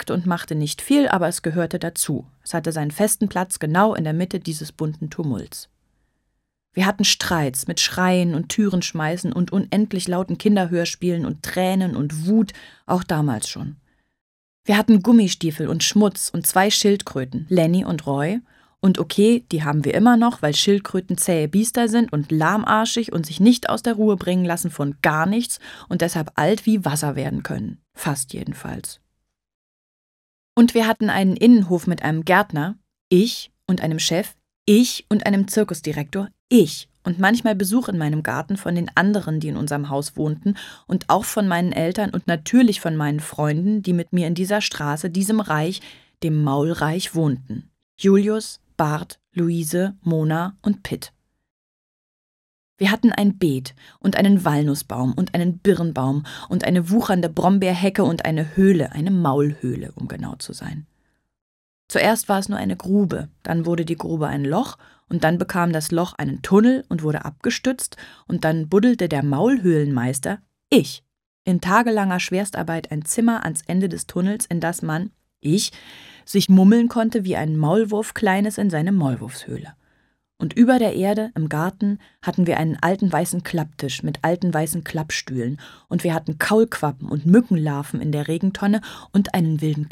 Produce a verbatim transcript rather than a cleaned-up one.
nackt und machte nicht viel, aber es gehörte dazu. Es hatte seinen festen Platz genau in der Mitte dieses bunten Tumults. Wir hatten Streits mit Schreien und Türenschmeißen und unendlich lauten Kinderhörspielen und Tränen und Wut, auch damals schon. Wir hatten Gummistiefel und Schmutz und zwei Schildkröten, Lenny und Roy. Und okay, die haben wir immer noch, weil Schildkröten zähe Biester sind und lahmarschig und sich nicht aus der Ruhe bringen lassen von gar nichts und deshalb alt wie Wasser werden können. Fast jedenfalls. Und wir hatten einen Innenhof mit einem Gärtner, ich und einem Chef, ich und einem Zirkusdirektor, ich und manchmal Besuch in meinem Garten von den anderen, die in unserem Haus wohnten und auch von meinen Eltern und natürlich von meinen Freunden, die mit mir in dieser Straße, diesem Reich, dem Maulreich wohnten. Julius, Bart, Luise, Mona und Pitt. Wir hatten ein Beet und einen Walnussbaum und einen Birnbaum und eine wuchernde Brombeerhecke und eine Höhle, eine Maulhöhle, um genau zu sein. Zuerst war es nur eine Grube, dann wurde die Grube ein Loch und dann bekam das Loch einen Tunnel und wurde abgestützt und dann buddelte der Maulhöhlenmeister, ich, in tagelanger Schwerstarbeit ein Zimmer ans Ende des Tunnels, in das man, ich, sich mummeln konnte wie ein Maulwurf Kleines in seine Maulwurfshöhle. Und über der Erde, im Garten, hatten wir einen alten weißen Klapptisch mit alten weißen Klappstühlen und wir hatten Kaulquappen und Mückenlarven in der Regentonne und einen wilden